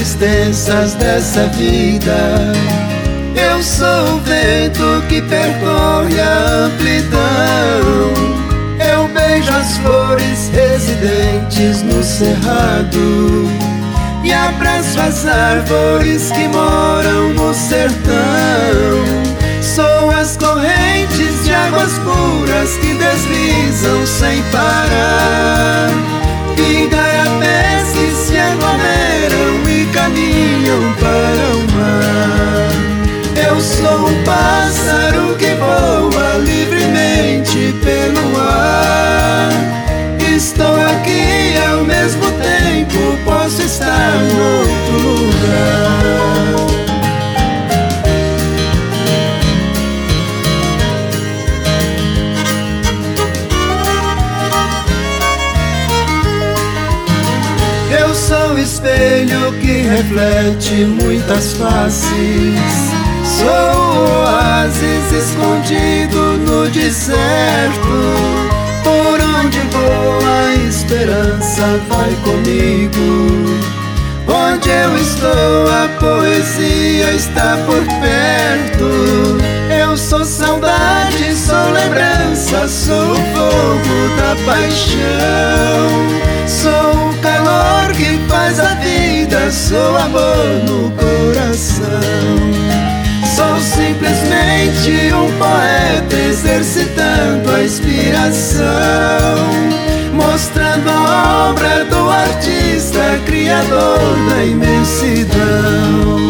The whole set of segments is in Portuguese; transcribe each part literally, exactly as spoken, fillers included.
extensas dessa vida. Eu sou o vento que percorre a amplidão. Eu beijo as flores residentes no cerrado e abraço as árvores que moram no sertão. Sou as correntes de águas puras que deslizam sem parar, igaiapés que se aglomeram e caminham para o mar. Eu sou um pássaro que voa livremente pelo ar. Estou aqui e ao mesmo tempo posso estar em outro lugar. Eu sou o espelho que reflete muitas faces. Sou o oásis escondido no deserto. Por onde vou a esperança vai comigo. Onde eu estou a poesia está por perto. Eu sou saudade, sou lembrança, sou o fogo da paixão. Sou o calor que faz a vida, sou amor no coração. Sou simplesmente um poeta exercitando a inspiração, mostrando a obra do artista, criador da imensidão.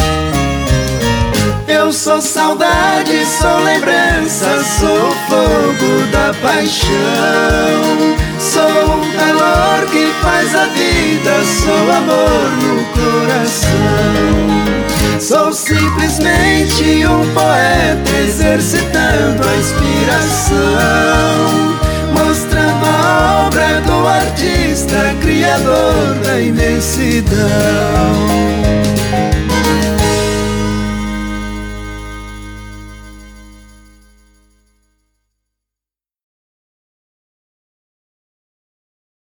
Eu sou saudade, sou lembrança, sou o fogo da paixão. Sou o calor que faz a vida, sou amor no coração. Sou simplesmente um poeta exercitando a inspiração, mostrando a obra do artista, criador da imensidão.